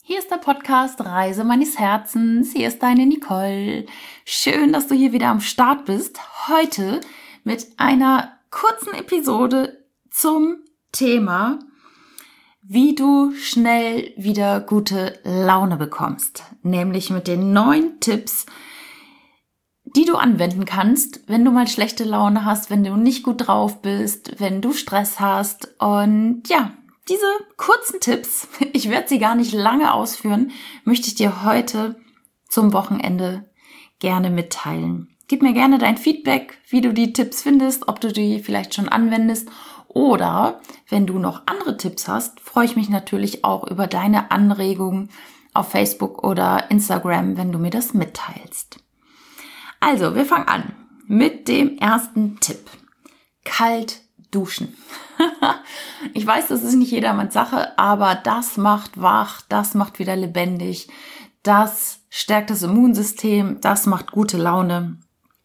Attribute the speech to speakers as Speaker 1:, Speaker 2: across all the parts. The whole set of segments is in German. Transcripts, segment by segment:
Speaker 1: Hier ist der Podcast Reise meines Herzens. Hier ist deine Nicole. Schön, dass du hier wieder am Start bist. Heute mit einer kurzen Episode zum Thema, wie du schnell wieder gute Laune bekommst. Nämlich mit den 9 Tipps, die du anwenden kannst, wenn du mal schlechte Laune hast, wenn du nicht gut drauf bist, wenn du Stress hast. Und ja, diese kurzen Tipps, ich werde sie gar nicht lange ausführen, möchte ich dir heute zum Wochenende gerne mitteilen. Gib mir gerne dein Feedback, wie du die Tipps findest, ob du die vielleicht schon anwendest oder wenn du noch andere Tipps hast, freue ich mich natürlich auch über deine Anregungen auf Facebook oder Instagram, wenn du mir das mitteilst. Also, wir fangen an mit dem ersten Tipp. Kalt duschen. Ich weiß, das ist nicht jedermanns Sache, aber das macht wach, das macht wieder lebendig, das stärkt das Immunsystem, das macht gute Laune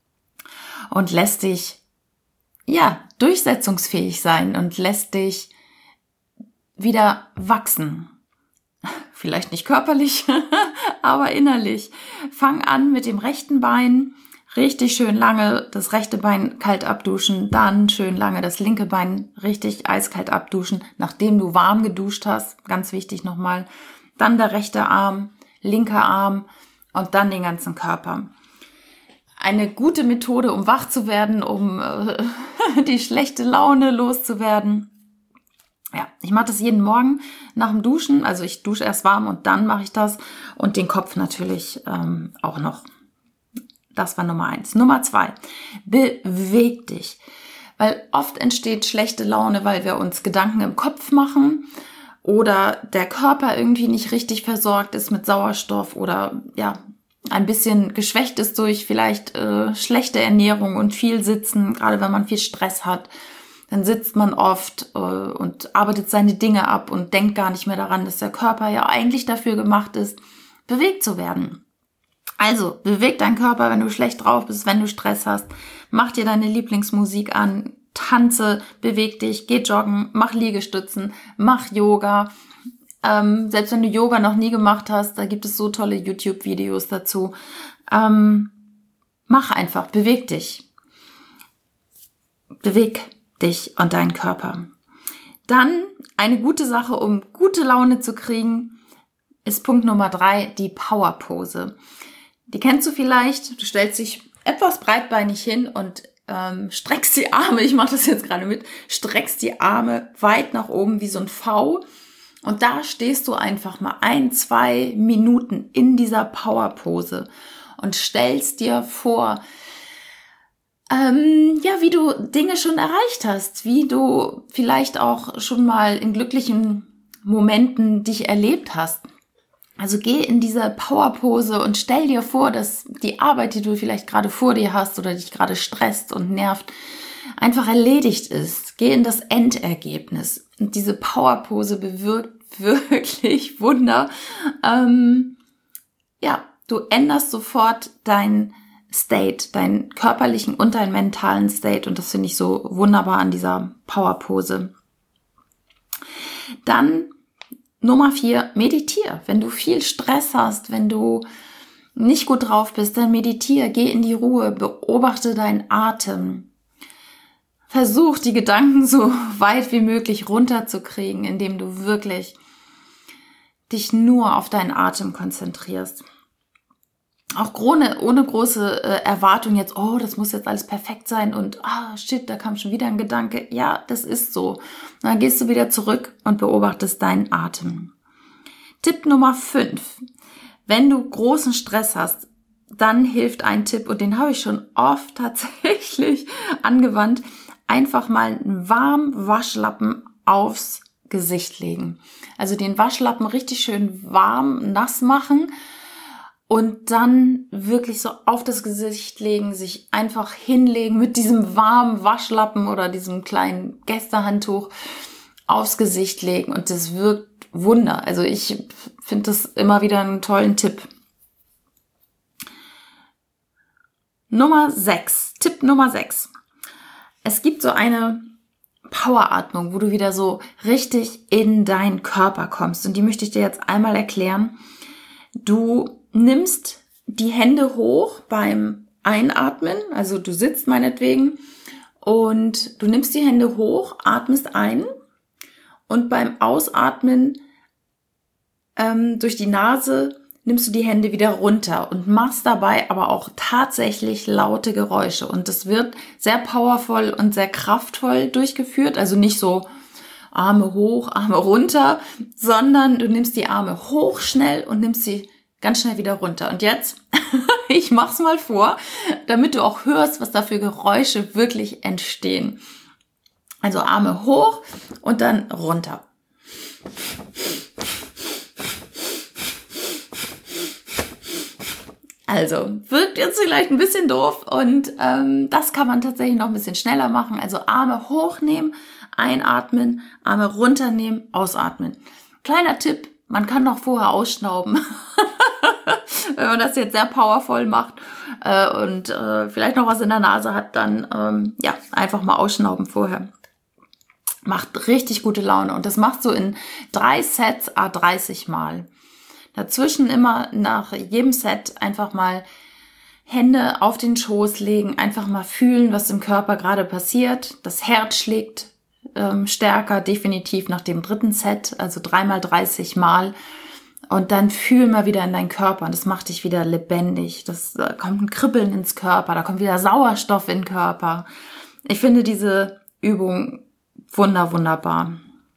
Speaker 1: und lässt dich, durchsetzungsfähig sein und lässt dich wieder wachsen. Vielleicht nicht körperlich, aber innerlich. Fang an mit dem rechten Bein. Richtig schön lange das rechte Bein kalt abduschen, dann schön lange das linke Bein richtig eiskalt abduschen, nachdem du warm geduscht hast, ganz wichtig nochmal. Dann der rechte Arm, linker Arm und dann den ganzen Körper. Eine gute Methode, um wach zu werden, um die schlechte Laune loszuwerden. Ja, ich mache das jeden Morgen nach dem Duschen, also ich dusche erst warm und dann mache ich das und den Kopf natürlich auch noch. Das war Nummer 1. Nummer 2, beweg dich. Weil oft entsteht schlechte Laune, weil wir uns Gedanken im Kopf machen oder der Körper irgendwie nicht richtig versorgt ist mit Sauerstoff oder ein bisschen geschwächt ist durch vielleicht schlechte Ernährung und viel Sitzen, gerade wenn man viel Stress hat. Dann sitzt man oft und arbeitet seine Dinge ab und denkt gar nicht mehr daran, dass der Körper ja eigentlich dafür gemacht ist, bewegt zu werden. Also, beweg deinen Körper, wenn du schlecht drauf bist, wenn du Stress hast. Mach dir deine Lieblingsmusik an, tanze, beweg dich, geh joggen, mach Liegestützen, mach Yoga. Selbst wenn du Yoga noch nie gemacht hast, da gibt es so tolle YouTube-Videos dazu. Mach einfach, beweg dich. Beweg dich und deinen Körper. Dann eine gute Sache, um gute Laune zu kriegen, ist Punkt Nummer 3, die Powerpose. Die kennst du vielleicht, du stellst dich etwas breitbeinig hin und streckst die Arme, ich mache das jetzt gerade mit, streckst die Arme weit nach oben wie so ein V und da stehst du einfach mal 1-2 Minuten in dieser Powerpose und stellst dir vor, wie du Dinge schon erreicht hast, wie du vielleicht auch schon mal in glücklichen Momenten dich erlebt hast. Also geh in diese Powerpose und stell dir vor, dass die Arbeit, die du vielleicht gerade vor dir hast oder dich gerade stresst und nervt, einfach erledigt ist. Geh in das Endergebnis. Und diese Powerpose bewirkt wirklich Wunder. Du änderst sofort dein State, deinen körperlichen und deinen mentalen State. Und das finde ich so wunderbar an dieser Powerpose. Dann Nummer 4, meditier. Wenn du viel Stress hast, wenn du nicht gut drauf bist, dann meditier, geh in die Ruhe, beobachte deinen Atem. Versuch, die Gedanken so weit wie möglich runterzukriegen, indem du wirklich dich nur auf deinen Atem konzentrierst. Auch ohne große Erwartung jetzt, das muss jetzt alles perfekt sein und da kam schon wieder ein Gedanke. Ja, das ist so. Und dann gehst du wieder zurück und beobachtest deinen Atem. Tipp Nummer 5. Wenn du großen Stress hast, dann hilft ein Tipp und den habe ich schon oft tatsächlich angewandt. Einfach mal einen warmen Waschlappen aufs Gesicht legen. Also den Waschlappen richtig schön warm, nass machen. Und dann wirklich so auf das Gesicht legen, sich einfach hinlegen mit diesem warmen Waschlappen oder diesem kleinen Gästehandtuch aufs Gesicht legen. Und das wirkt Wunder. Also ich finde das immer wieder einen tollen Tipp. Tipp Nummer 6. Es gibt so eine Poweratmung, wo du wieder so richtig in deinen Körper kommst. Und die möchte ich dir jetzt einmal erklären. Du nimmst die Hände hoch beim Einatmen, also du sitzt meinetwegen und du nimmst die Hände hoch, atmest ein und beim Ausatmen durch die Nase nimmst du die Hände wieder runter und machst dabei aber auch tatsächlich laute Geräusche. Und das wird sehr powervoll und sehr kraftvoll durchgeführt. Also nicht so Arme hoch, Arme runter, sondern du nimmst die Arme hoch schnell und nimmst sie ganz schnell wieder runter. Und jetzt, ich mach's mal vor, damit du auch hörst, was da für Geräusche wirklich entstehen. Also Arme hoch und dann runter. Also, wirkt jetzt vielleicht ein bisschen doof und das kann man tatsächlich noch ein bisschen schneller machen. Also Arme hochnehmen, einatmen, Arme runternehmen, ausatmen. Kleiner Tipp, man kann noch vorher ausschnauben, wenn man das jetzt sehr powervoll macht und vielleicht noch was in der Nase hat, dann einfach mal ausschnauben vorher. Macht richtig gute Laune und das machst du in 3 Sets à 30 Mal. Dazwischen immer nach jedem Set einfach mal Hände auf den Schoß legen, einfach mal fühlen, was im Körper gerade passiert. Das Herz schlägt stärker, definitiv nach dem 3. Set, also 3 mal 30 Mal. Und dann fühl mal wieder in deinen Körper und das macht dich wieder lebendig. Da kommt ein Kribbeln ins Körper, da kommt wieder Sauerstoff in den Körper. Ich finde diese Übung wunderbar.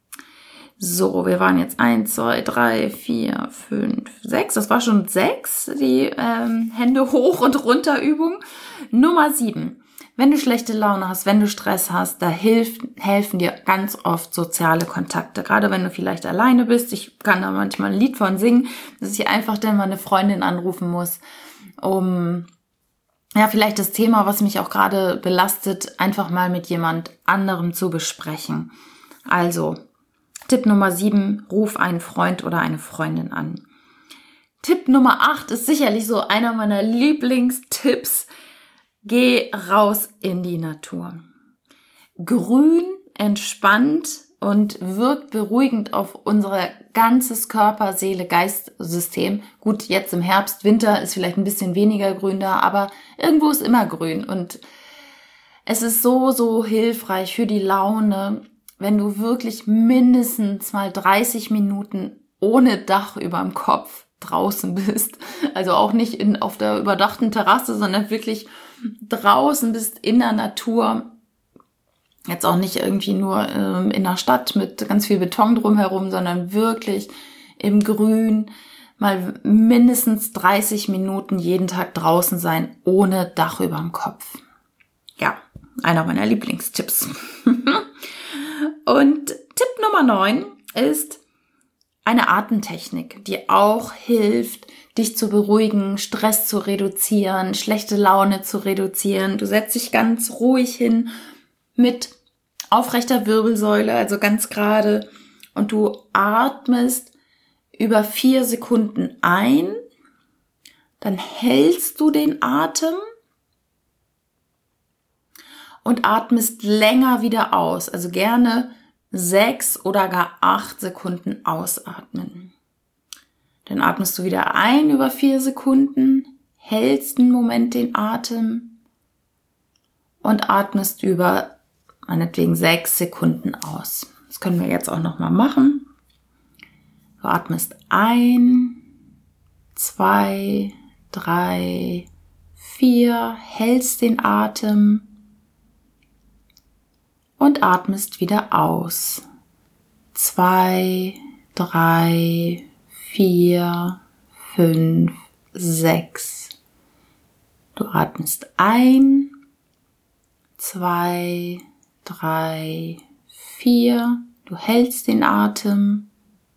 Speaker 1: So, wir waren jetzt 1, 2, 3, 4, 5, 6. Das war schon 6, die Hände hoch und runter Übung. Nummer 7. Wenn du schlechte Laune hast, wenn du Stress hast, da helfen dir ganz oft soziale Kontakte. Gerade wenn du vielleicht alleine bist. Ich kann da manchmal ein Lied von singen, dass ich einfach dann mal eine Freundin anrufen muss, um vielleicht das Thema, was mich auch gerade belastet, einfach mal mit jemand anderem zu besprechen. Also, Tipp Nummer 7, ruf einen Freund oder eine Freundin an. Tipp Nummer 8 ist sicherlich so einer meiner Lieblingstipps. Geh raus in die Natur. Grün, entspannt und wirkt beruhigend auf unser ganzes Körper, Seele, Geist-System. Gut, jetzt im Herbst, Winter ist vielleicht ein bisschen weniger grün da, aber irgendwo ist immer grün. Und es ist so hilfreich für die Laune, wenn du wirklich mindestens mal 30 Minuten ohne Dach überm Kopf draußen bist. Also auch nicht auf der überdachten Terrasse, sondern wirklich draußen bist in der Natur. Jetzt auch nicht irgendwie nur in der Stadt mit ganz viel Beton drumherum, sondern wirklich im Grün. Mal mindestens 30 Minuten jeden Tag draußen sein, ohne Dach überm Kopf. Ja, einer meiner Lieblingstipps. Und Tipp Nummer 9 ist eine Atemtechnik, die auch hilft, dich zu beruhigen, Stress zu reduzieren, schlechte Laune zu reduzieren. Du setzt dich ganz ruhig hin mit aufrechter Wirbelsäule, also ganz gerade, und du atmest über 4 Sekunden ein, dann hältst du den Atem und atmest länger wieder aus, also gerne 6 oder gar 8 Sekunden ausatmen. Dann atmest du wieder ein über 4 Sekunden, hältst einen Moment den Atem und atmest über meinetwegen 6 Sekunden aus. Das können wir jetzt auch nochmal machen. Du atmest ein, 2, 3, 4, hältst den Atem und atmest wieder aus. 2, 3, 4, 5, 6. Du atmest ein, 2, 3, 4. Du hältst den Atem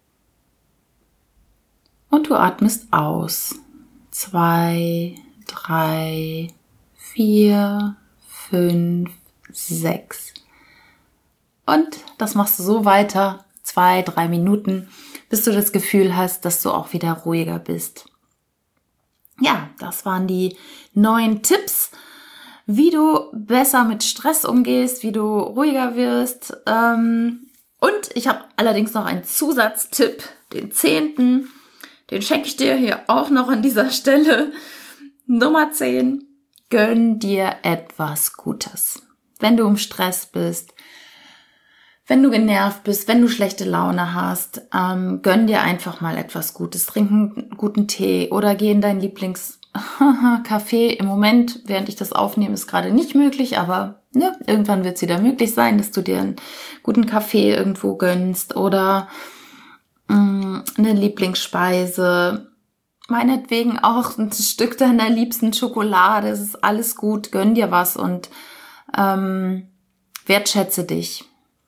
Speaker 1: und du atmest aus. 2, 3, 4, 5, 6. Und das machst du so weiter, 2, 3 Minuten, bis du das Gefühl hast, dass du auch wieder ruhiger bist. Ja, das waren die 9 Tipps. wie du besser mit Stress umgehst, wie du ruhiger wirst. Und ich habe allerdings noch einen Zusatztipp, den 10. Den schenke ich dir hier auch noch an dieser Stelle. Nummer 10. Gönn dir etwas Gutes. Wenn du im Stress bist, wenn du genervt bist, wenn du schlechte Laune hast, gönn dir einfach mal etwas Gutes. Trink einen guten Tee oder geh in dein Lieblingscafé. Im Moment, während ich das aufnehme, ist gerade nicht möglich, aber irgendwann wird es wieder möglich sein, dass du dir einen guten Kaffee irgendwo gönnst oder eine Lieblingsspeise. Meinetwegen auch ein Stück deiner liebsten Schokolade. Es ist alles gut. Gönn dir was und wertschätze dich.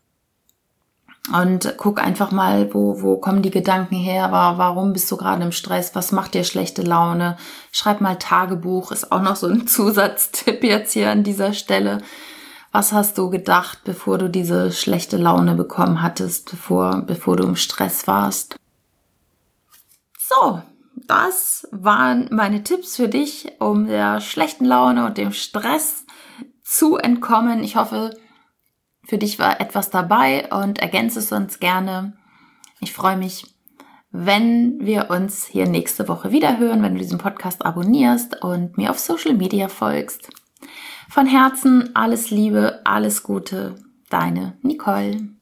Speaker 1: Und guck einfach mal, wo kommen die Gedanken her, warum bist du gerade im Stress, was macht dir schlechte Laune, schreib mal Tagebuch, ist auch noch so ein Zusatztipp jetzt hier an dieser Stelle. Was hast du gedacht, bevor du diese schlechte Laune bekommen hattest, bevor du im Stress warst? So, das waren meine Tipps für dich, um der schlechten Laune und dem Stress zu entkommen. Ich hoffe, für dich war etwas dabei und ergänze es uns gerne. Ich freue mich, wenn wir uns hier nächste Woche wieder hören, wenn du diesen Podcast abonnierst und mir auf Social Media folgst. Von Herzen alles Liebe, alles Gute, deine Nicole.